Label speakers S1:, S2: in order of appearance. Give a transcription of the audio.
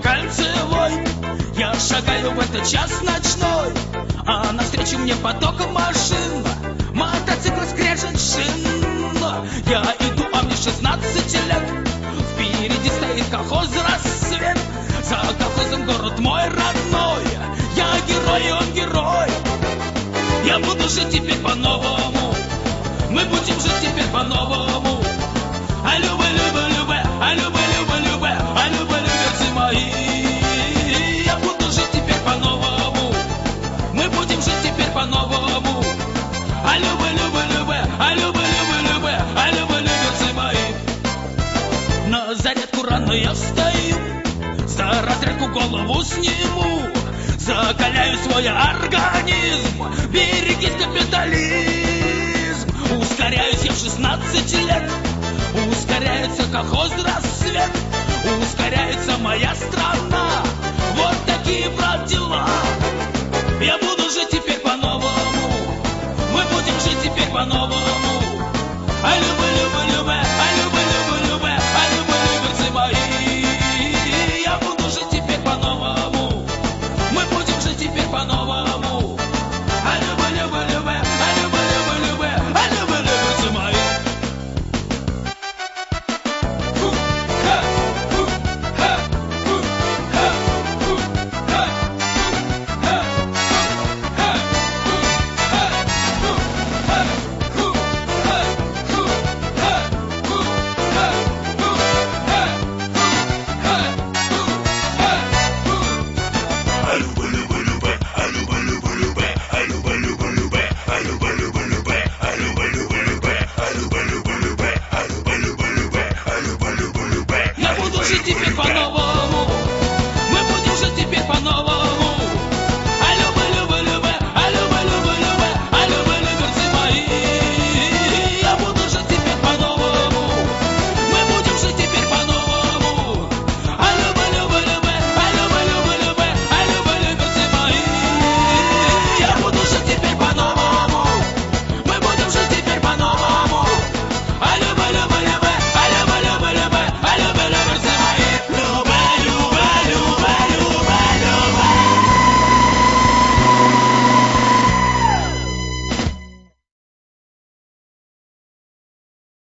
S1: кольцевой. Я шагаю в этот час ночной, а навстречу мне поток машин. Мотоцикл скрежет шин. Я иду, а мне 16 лет. Впереди стоит колхоз «Рассвет». За колхозом город мой родной. Я герой, он герой. Я буду жить теперь по-новому. Мы будем жить теперь по-новому. А любэ, любэ, любэ, а любэ, любэ, любэ, а любэ, люберцы мои. Я буду жить теперь по-новому. Мы будем жить теперь по-новому. А любэ, любэ, любэ, а любэ, любэ, любэ, а любэ, люберцы мои. На зарядку рано я встаю, за разрядку голову сниму, закаляю свой организм. Берегись, капитализм. Ускоряюсь я в 16 лет. Ускоряется колхоз «Рассвет». Ускоряется моя страна. Вот такие, брат, дела. Я буду жить теперь по-новому. Мы будем жить теперь по-новому. А любэ, любэ, любэ.